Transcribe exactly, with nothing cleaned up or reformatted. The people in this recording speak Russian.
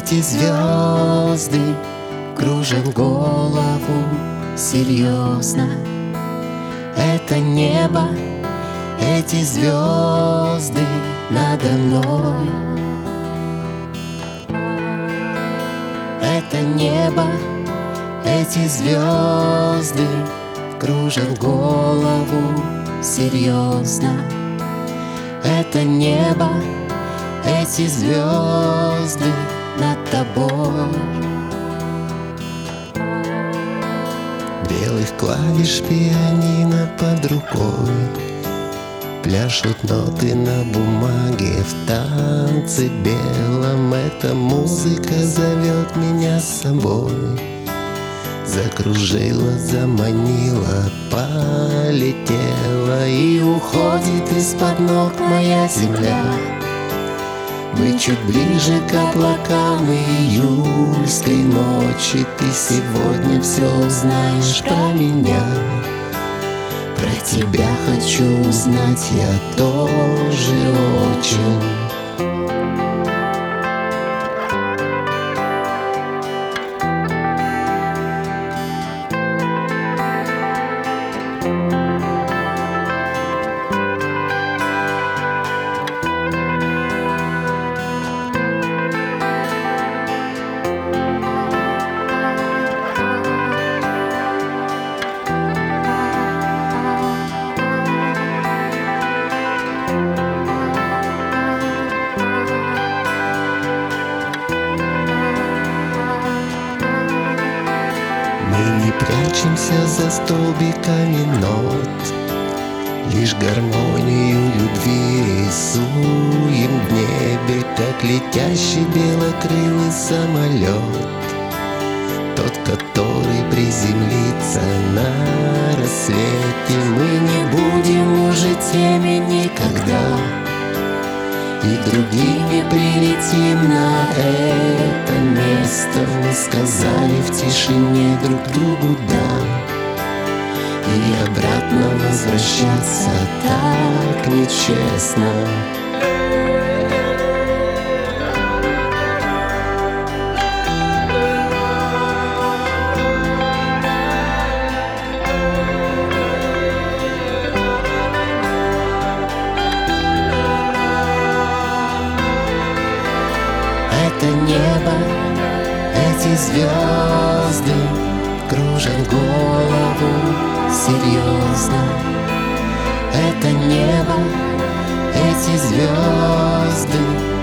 Эти звезды кружат голову серьезно. Это небо, эти звезды надо мной. Это небо, эти звезды кружат голову серьезно. Это небо, эти звезды над тобой. Белых клавиш пианино под рукой, пляшут ноты на бумаге в танце белом. Эта музыка зовет меня с собой. Закружила, заманила, полетела, и уходит из-под ног моя земля. Мы чуть ближе к облакам июльской ночи. Ты сегодня все узнаешь про меня. Про тебя хочу узнать я тоже очень. Мы не прячемся за столбиками нот, лишь гармонию любви рисуем в небе, как летящий белокрылый самолет. Тот, который приземлится на рассвете. Мы не будем уже теми никогда, и другими прилетим на это место. Мы сказали в тишине друг другу «да», и обратно возвращаться так нечестно. Это небо, эти звезды кружат голову серьезно. Это небо, эти звезды